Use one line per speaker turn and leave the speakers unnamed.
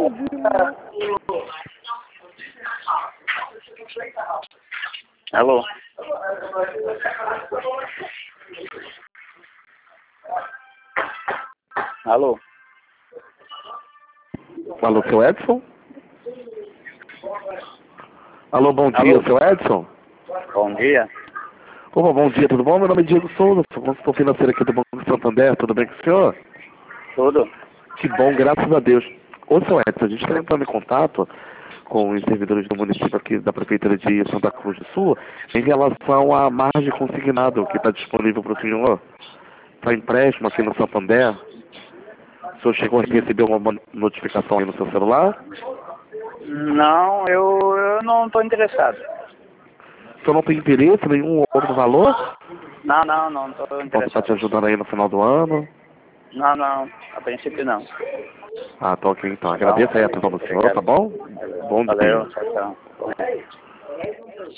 Alô? Alô?
Alô, seu Edson? Alô, bom
Alô?
dia, seu Edson?
Bom dia.
Opa, bom dia, tudo bom? Meu nome é Diego Souza, sou consultor financeiro aqui do Banco Santander, tudo bem com o senhor?
Tudo?
Que bom, graças a Deus. Ô, seu Edson, a gente está entrando em contato com os servidores do município aqui da Prefeitura de Santa Cruz do Sul em relação à margem consignado que está disponível para o senhor para empréstimo aqui no Santander. O senhor chegou a receber uma notificação aí no seu celular?
Não, eu não estou interessado.
O senhor não tem interesse em nenhum outro valor?
Não estou
Posso estar
interessado.
te ajudando aí no final do ano?
Não, a princípio não.
Ah, tá ok então.
Tá bom?
Agradeço aí a atenção do senhor,
Obrigado.
tá bom? Bom dia.
Valeu, tchau.